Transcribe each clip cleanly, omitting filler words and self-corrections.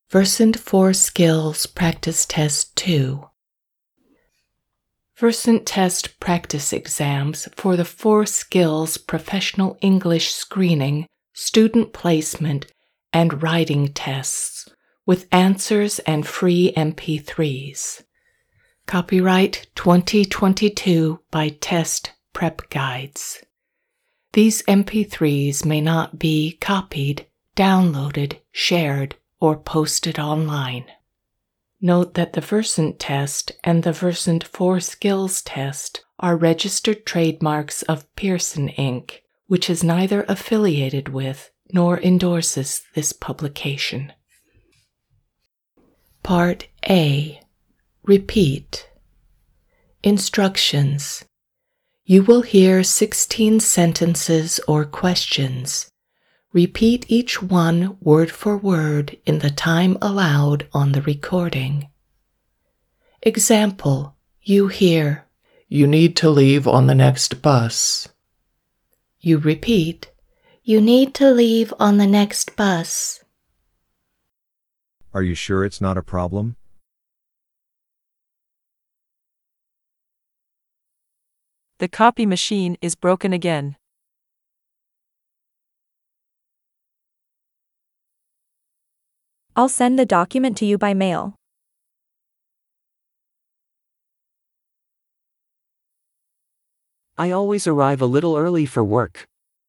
Versant 4 Skills Practice Test 2. Versant Test Practice Exams for the 4 Skills Professional English Screening, Student Placement, and Writing Tests, with answers and free MP3s. Copyright 2022 by Test Prep Guides. These MP3s may not be copied, downloaded, shared, or posted online. Note that the Versant Test and the Versant 4 Skills Test are registered trademarks of Pearson Inc., which is neither affiliated with nor endorses this publication. Part A. Repeat. Instructions. You will hear 16 sentences or questions. Repeat each one word for word in the time allowed on the recording. Example, you hear, "You need to leave on the next bus." You repeat, "You need to leave on the next bus." Are you sure it's not a problem? The copy machine is broken again. I'll send the document to you by mail. I always arrive a little early for work.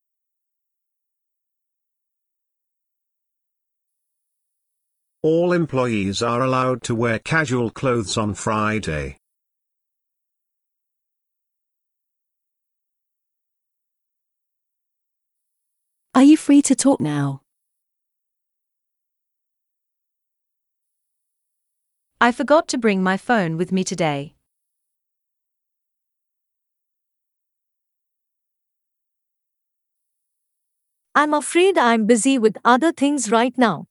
All employees are allowed to wear casual clothes on Friday. Are you free to talk now? I forgot to bring my phone with me today. I'm afraid I'm busy with other things right now.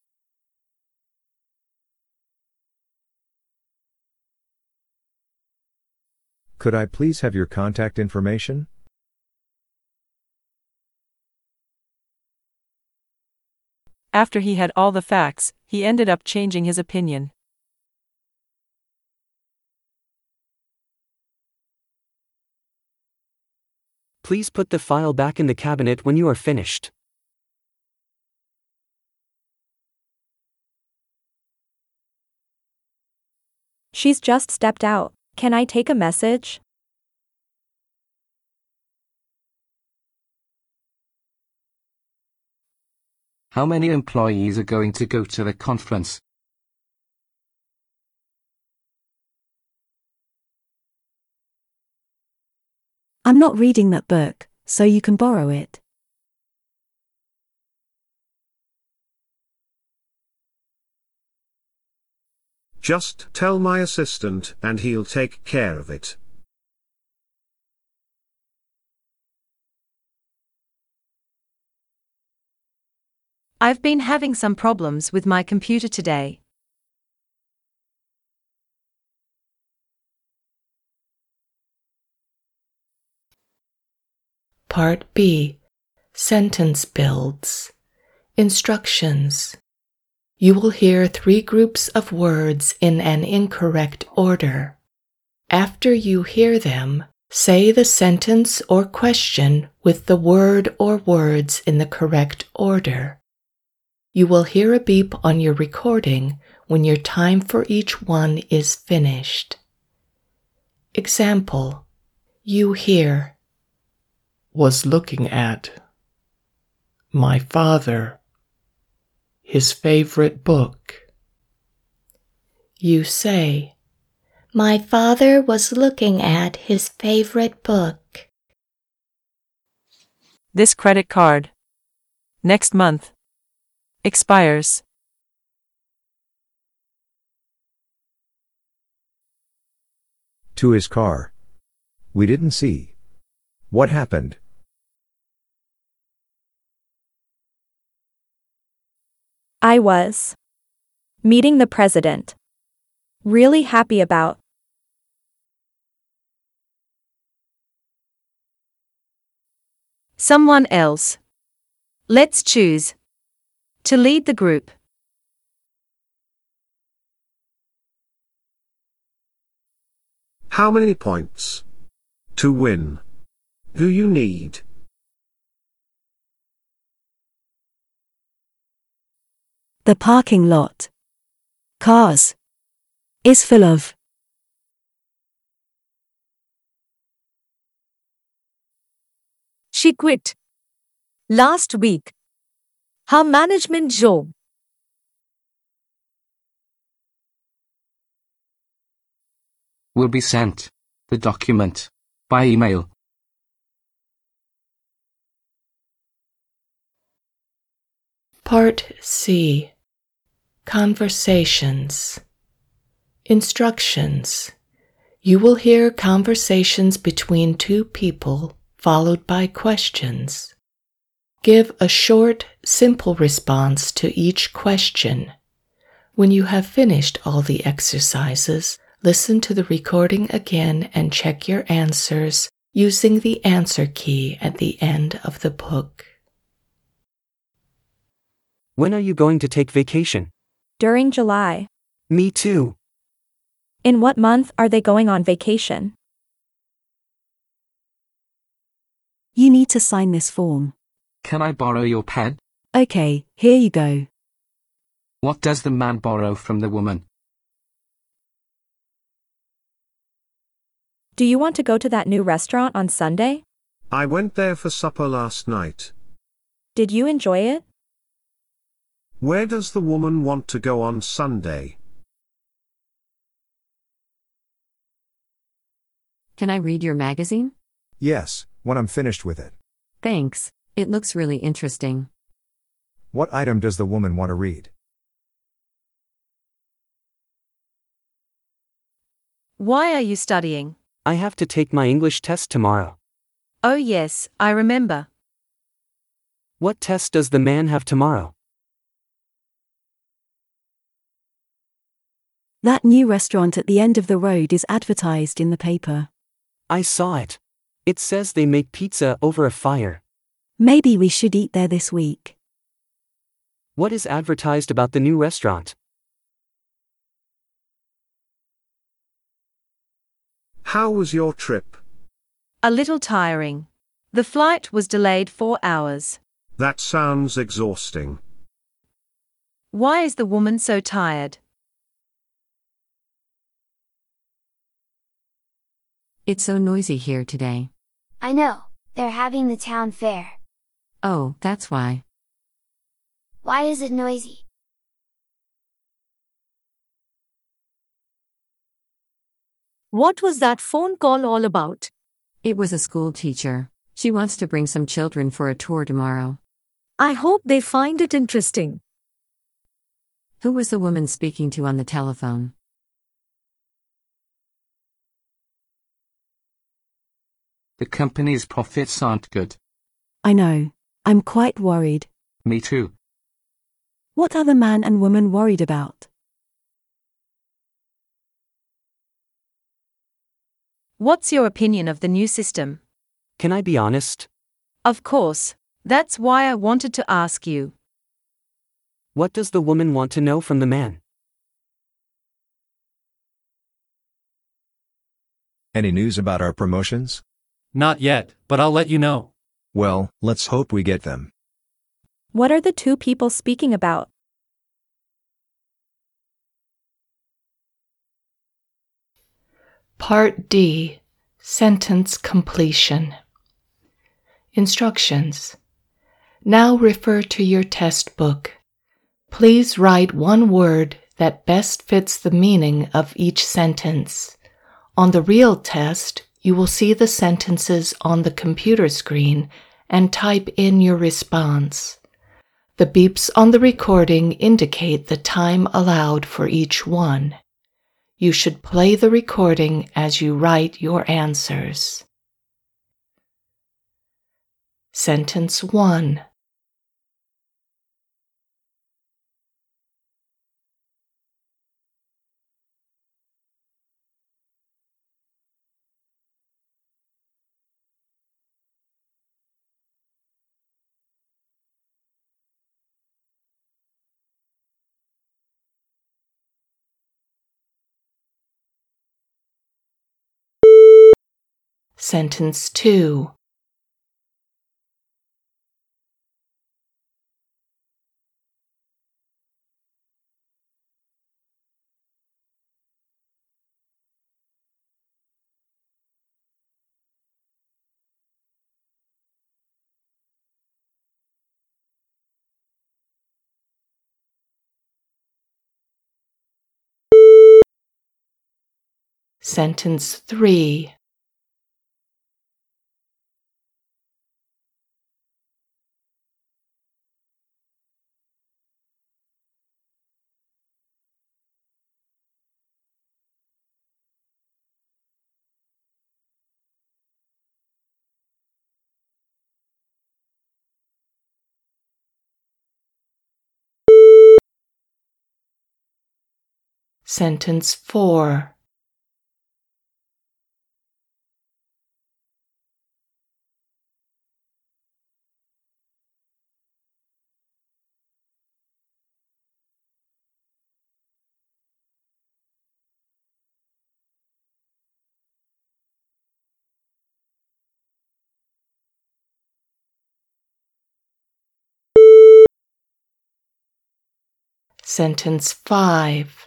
Could I please have your contact information? After he had all the facts, he ended up changing his opinion. Please put the file back in the cabinet when you are finished. She's just stepped out. Can I take a message? How many employees are going to go to the conference? I'm not reading that book, so you can borrow it. Just tell my assistant and he'll take care of it. I've been having some problems with my computer today. Part B. Sentence Builds. Instructions. You will hear 3 groups of words in an incorrect order. After you hear them, say the sentence or question with the word or words in the correct order. You will hear a beep on your recording when your time for each one is finished. Example, you hear, "Was looking at my father, his favorite book." You say, "My father was looking at his favorite book." This credit card, next month, expires. To his car. We didn't see. What happened? I was meeting the president. Really happy about. Someone else. Let's choose. To lead the group. How many points to win do you need? The parking lot. Cars. Is full of. She quit last week. Her management job. Will be sent. The document. By email. Part C. Conversations. Instructions. You will hear conversations between two people, followed by questions. Give a short, simple response to each question. When you have finished all the exercises, listen to the recording again and check your answers using the answer key at the end of the book. When are you going to take vacation? During July. Me too. In what month are they going on vacation? You need to sign this form. Can I borrow your pen? Okay, here you go. What does the man borrow from the woman? Do you want to go to that new restaurant on Sunday? I went there for supper last night. Did you enjoy it? Where does the woman want to go on Sunday? Can I read your magazine? Yes, when I'm finished with it. Thanks. It looks really interesting. What item does the woman want to read? Why are you studying? I have to take my English test tomorrow. Oh yes, I remember. What test does the man have tomorrow? That new restaurant at the end of the road is advertised in the paper. I saw it. It says they make pizza over a fire. Maybe we should eat there this week. What is advertised about the new restaurant? How was your trip? A little tiring. The flight was delayed 4 hours. That sounds exhausting. Why is the woman so tired? It's so noisy here today. I know. They're having the town fair. Oh, that's why. Why is it noisy? What was that phone call all about? It was a school teacher. She wants to bring some children for a tour tomorrow. I hope they find it interesting. Who was the woman speaking to on the telephone? The company's profits aren't good. I know. I'm quite worried. Me too. What are the man and woman worried about? What's your opinion of the new system? Can I be honest? Of course. That's why I wanted to ask you. What does the woman want to know from the man? Any news about our promotions? Not yet, but I'll let you know. Well, let's hope we get them. What are the two people speaking about? Part D. Sentence completion. Instructions. Now refer to your test book. Please write one word that best fits the meaning of each sentence. On the real test, you will see the sentences on the computer screen and type in your response. The beeps on the recording indicate the time allowed for each one. You should play the recording as you write your answers. Sentence 1. Sentence 2. Sentence 3. Sentence 4. Sentence 5.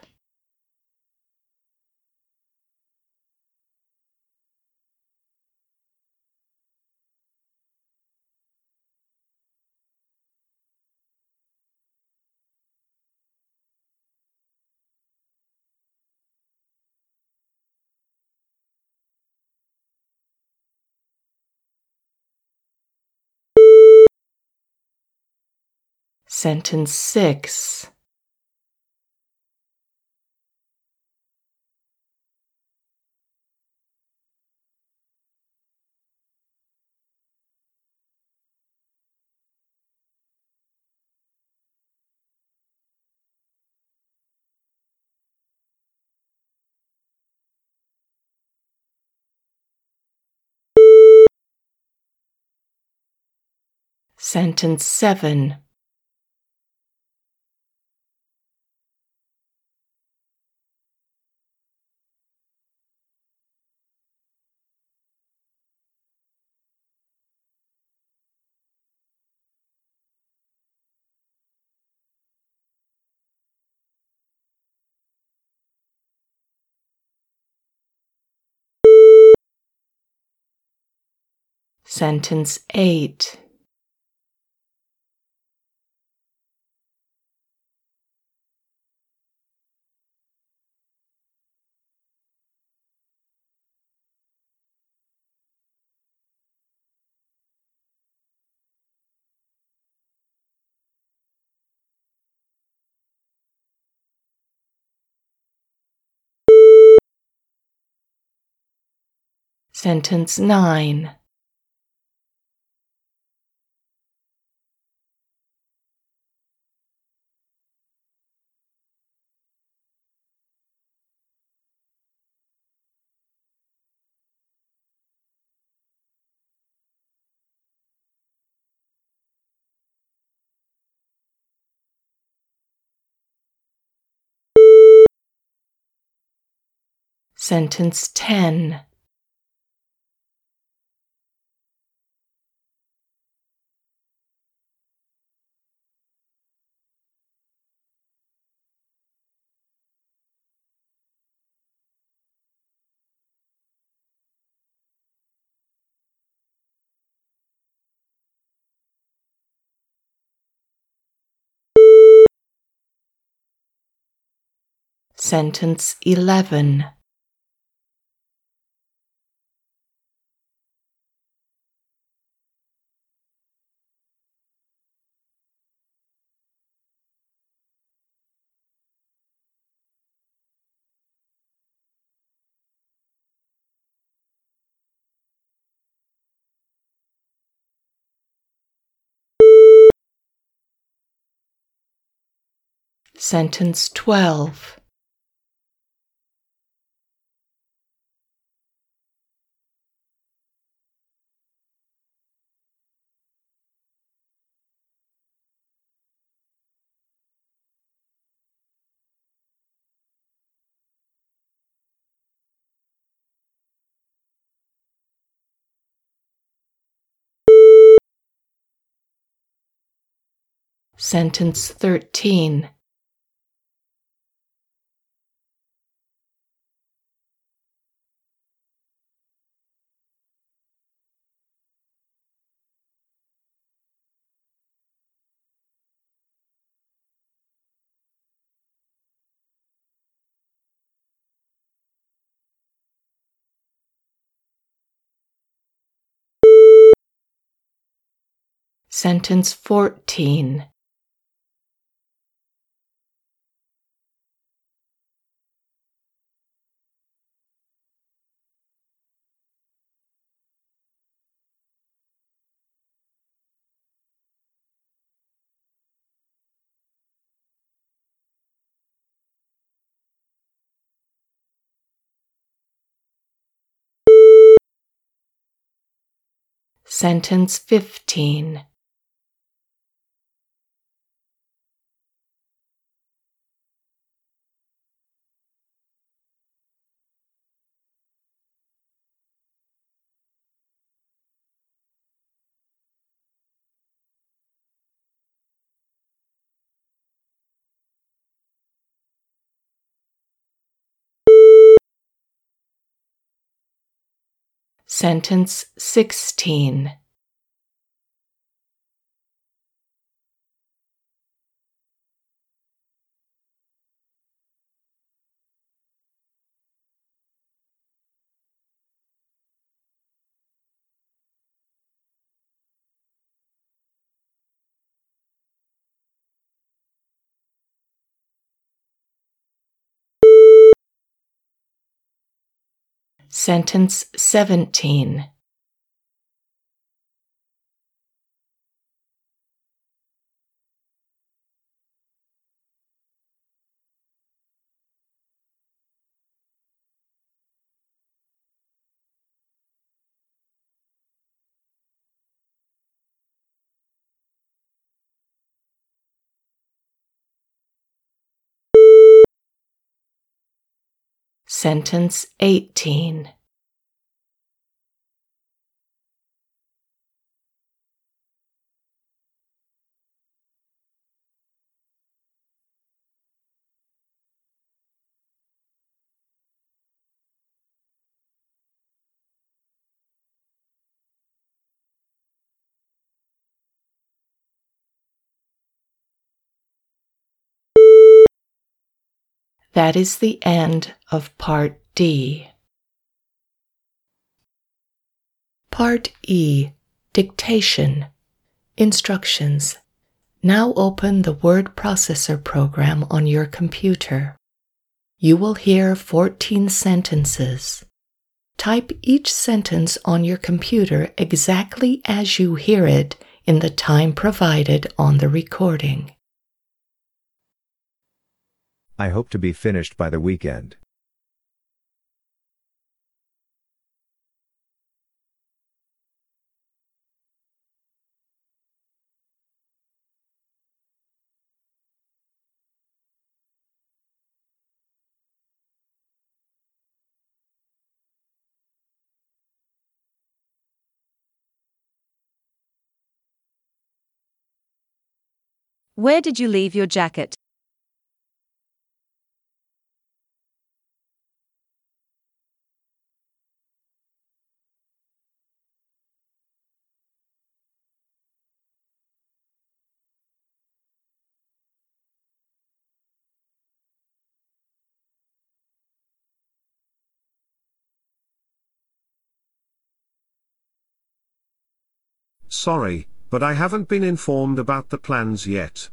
Sentence 6. Sentence 7. Sentence 8. Sentence 9. Sentence 10. Sentence 11. Sentence 12. Sentence 13. Sentence 14. Sentence 15. Sentence 16. Sentence 17. Sentence 18. That is the end of Part D. Part E. Dictation. Instructions. Now open the word processor program on your computer. You will hear 14 sentences. Type each sentence on your computer exactly as you hear it in the time provided on the recording. I hope to be finished by the weekend. Where did you leave your jacket? Sorry, but I haven't been informed about the plans yet.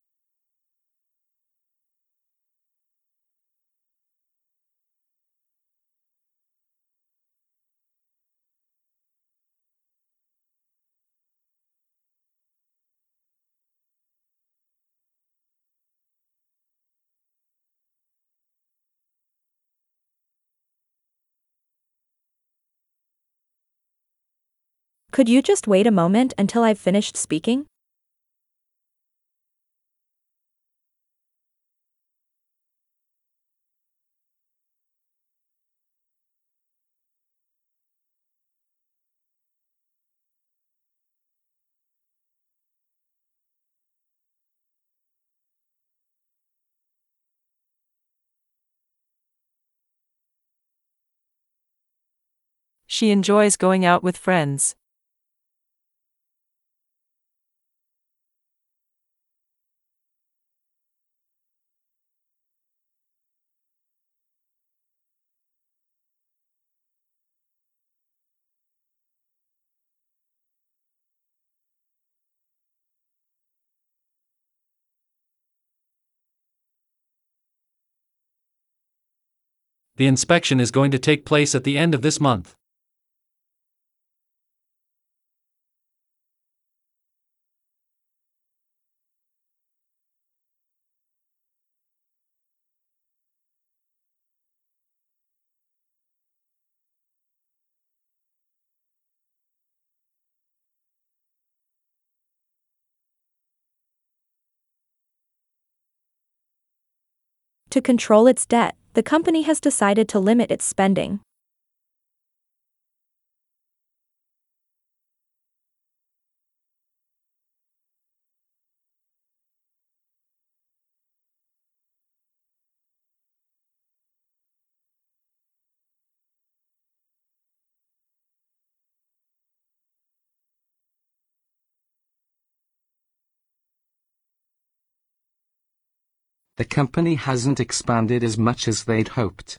Could you just wait a moment until I've finished speaking? She enjoys going out with friends. The inspection is going to take place at the end of this month. To control its debt, the company has decided to limit its spending. The company hasn't expanded as much as they'd hoped.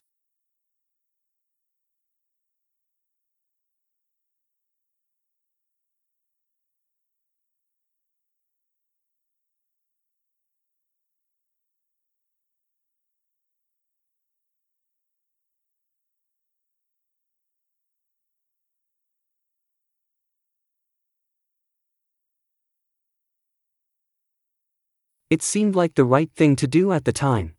It seemed like the right thing to do at the time.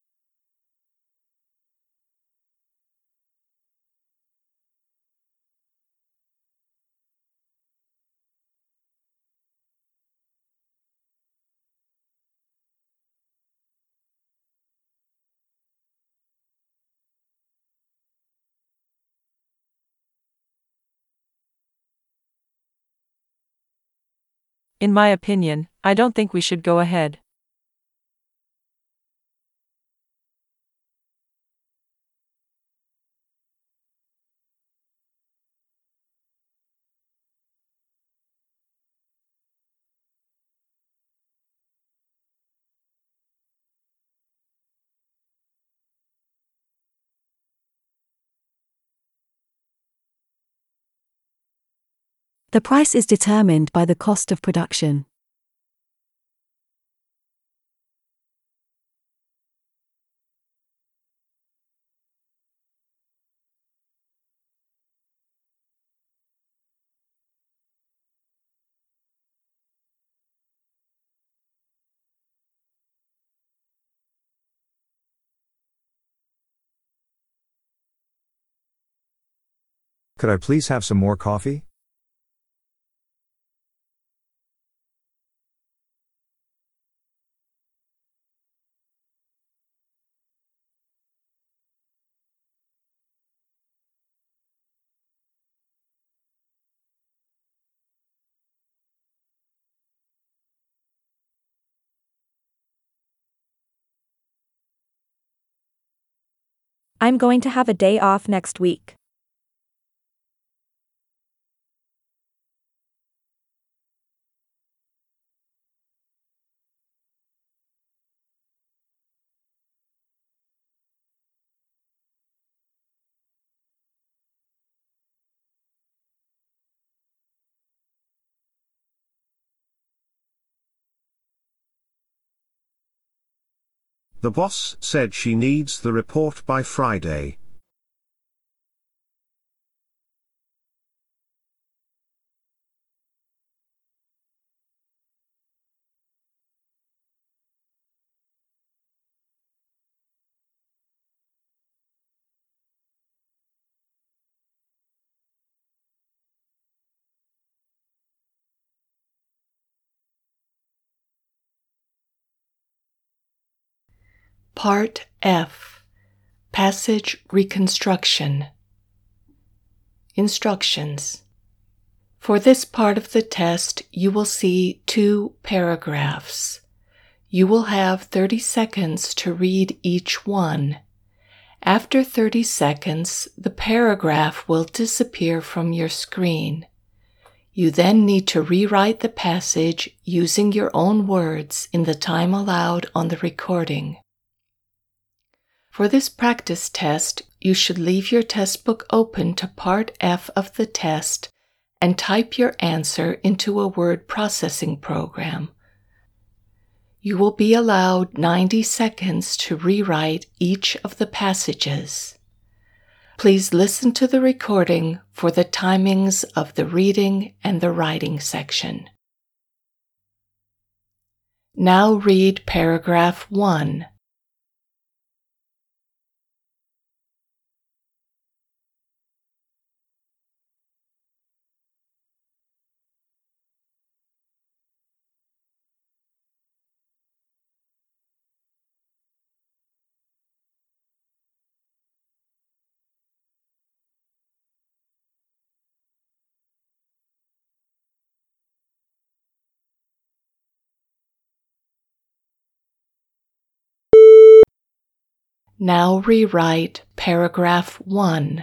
In my opinion, I don't think we should go ahead. The price is determined by the cost of production. Could I please have some more coffee? I'm going to have a day off next week. The boss said she needs the report by Friday. Part F. Passage Reconstruction. Instructions. For this part of the test, you will see 2 paragraphs. You will have 30 seconds to read each one. After 30 seconds, the paragraph will disappear from your screen. You then need to rewrite the passage using your own words in the time allowed on the recording. For this practice test, you should leave your test book open to Part F of the test and type your answer into a word processing program. You will be allowed 90 seconds to rewrite each of the passages. Please listen to the recording for the timings of the reading and the writing section. Now read paragraph 1. Now rewrite paragraph 1.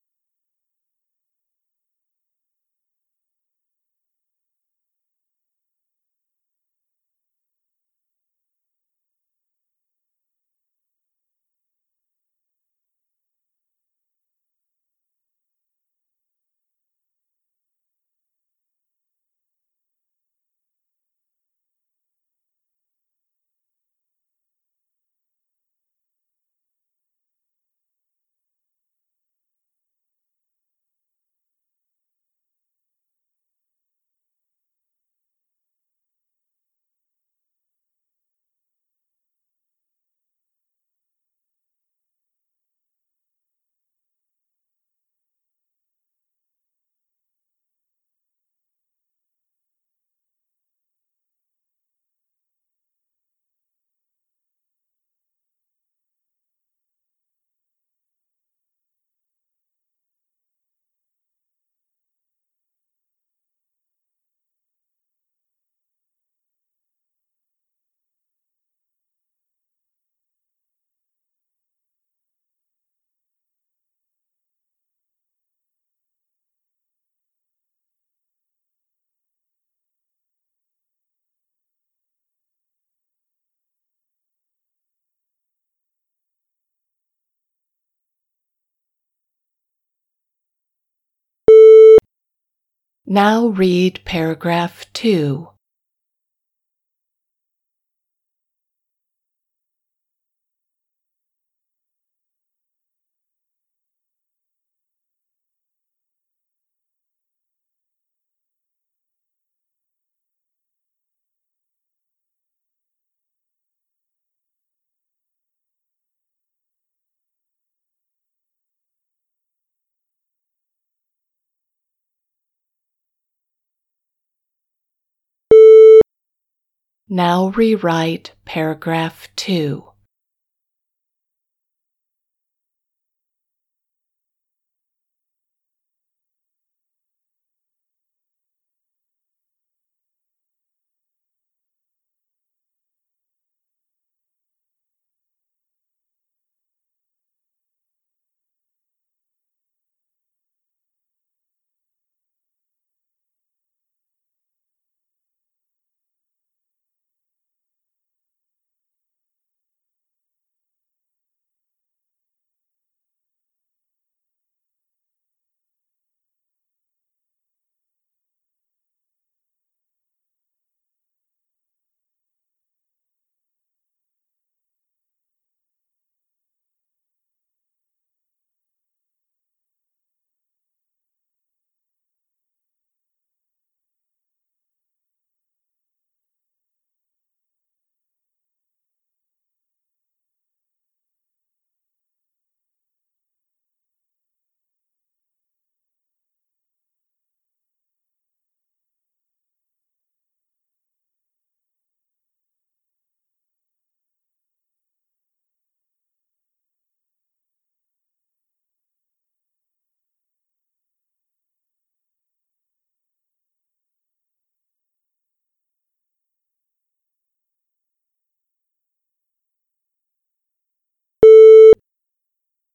Now read paragraph 2. Now rewrite paragraph 2.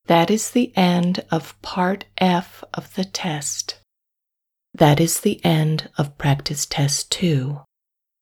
That is the end of Part F of the test. That is the end of Practice Test 2.